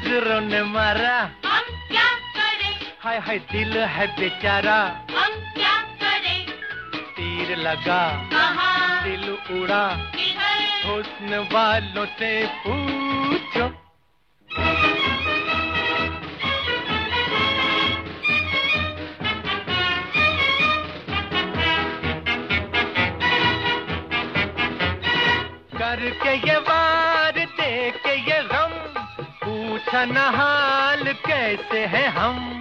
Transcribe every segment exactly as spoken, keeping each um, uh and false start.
नजरों ने मारा, हम क्या करें? हाय हाय दिल है बेचारा, हम क्या करें? तीर लगा कहाँ? दिल उड़ा, किधर? हुस्न वालों से पूछो। करके ये वार दे के ये गम, पूछा न हाल कैसे हैं हम।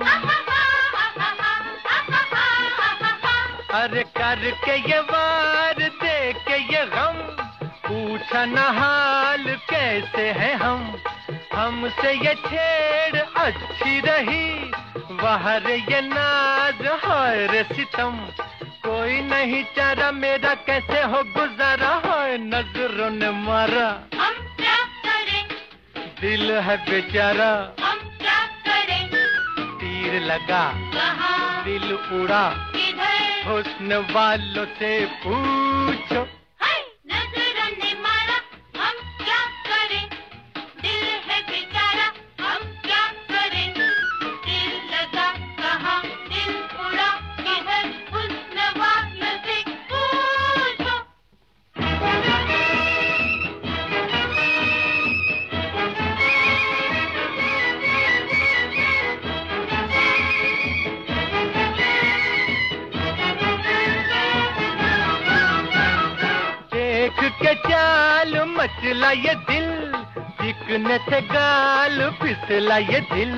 अरे करके ये वार दे के ये गम, पूछा न हाल कैसे हैं हम। हमसे ये छेड़ अच्छी रही, बाहर ये नाज हाय रे सितम। कोई नहीं चारा मेरा कैसे हो गुजारा, हाय नजरों ने मारा, हम क्या करें? दिल है बेचारा, हम क्या करें? तीर लगा कहाँ? दिल उड़ा, किधर? हुस्न वालों से पूछो। हाय नजरों ने मारा, हम क्या करें? दिल है बेचारा, हम क्या करें? दिल लगा कहाँ? दिल उड़ा किधर? हुस्न वालों से पूछो। देख के चाल मचला ये दिल, चिकने थे गाल फिसला ये दिल।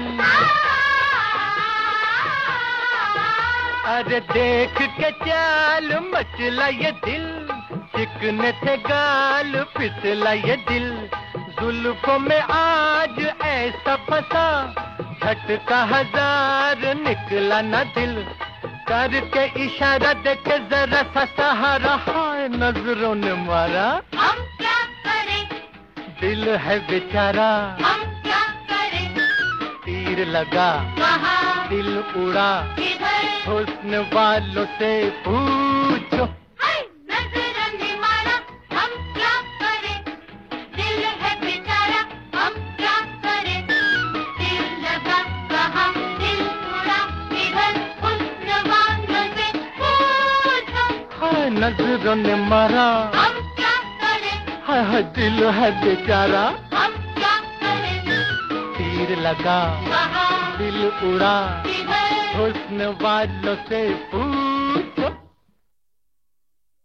अरे देख के चाल मचला ये दिल, चिकने थे गाल फिसला ये दिल। जुल्फों में आज ऐसा फंसा, झटका हजार निकला न दिल। करके इशारा देखे जरा सा सहारा, हाय नजरों ने मारा, हम क्या करें? दिल है बेचारा, हम क्या करें? तीर लगा कहाँ? दिल उड़ा, किधर? हुस्न वालों से पूछो। हाय नजरों ने मारा, हम क्या करें? दिल है बेचारा, हम क्या करें? दिल लगा कहाँ? दिल उड़ा किधर? हुस्न वालों से पूछो। हाय नजरों ने मारा, हम क्या करें? हाय हाय दिल है बेचारा, हम क्या करें? तीर लगा कहाँ? दिल उड़ा, किधर? हुस्न वालों से पूछो।